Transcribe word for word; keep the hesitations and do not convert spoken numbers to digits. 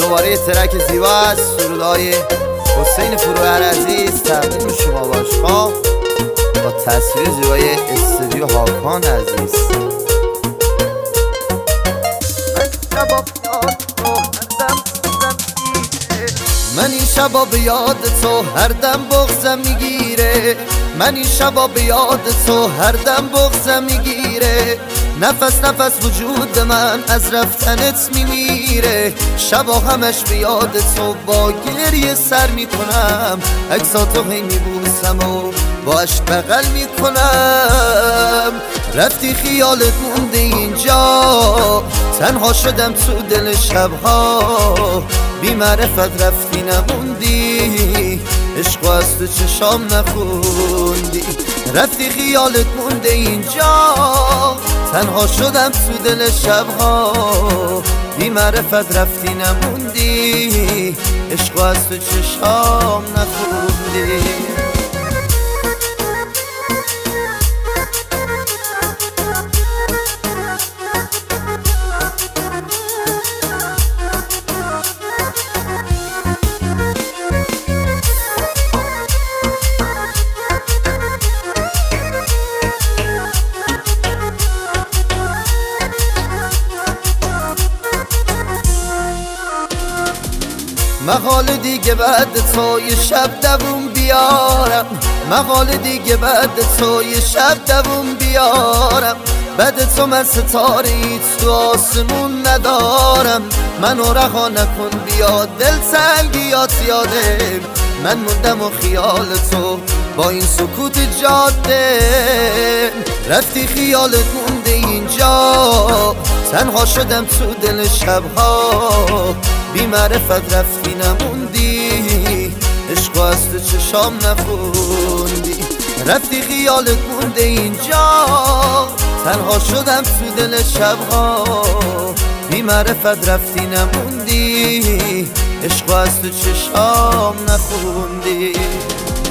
دوباره ترک زیبا از سرودهای حسین فروهر عزیز تقدیم شما باشم با تصویر زیبای استودیو هاکان عزیز. من این شبا به یاد تو هر دم بغضم میگیره، من این شبا به یاد تو هر دم بغضم میگیره، نفس نفس وجود من از رفتنت میمیره، شبا همش به یاد تو با گریه سر میکنم، عکساتو هی میبوسم و با عشق بغل میکنم، رفتی خیالت مونده اینجا، تنها شدم تو دل شبها، بی معرفت رفتی نموندی، عشقو از تو چشام نخوندی، رفتی خیالت مونده اینجا، تنها شدم تو دل شبها، بی معرفت رفتی نموندی، عشقو از تو چشام نخوندی. مقال دیگه بعد تو یه شب دووم بیارم، مقال دیگه بعد تو یه شب دووم بیارم، بعد تو من ستاره ایت تو آسمون ندارم، منو رها نکن بیا دل تنگیات یاده، من موندم و خیال تو با این سکوت جاده، رفتی خیالت مونده اینجا، تنها شدم تو دل شبها، بی معرفت رفتی نموندی، عشقو از تو چشام نخوندی، رفتی خیالت مونده اینجا، تنها شدم تو دل شبها، بی معرفت رفتی نموندی، عشقو از تو چشام نخوندی.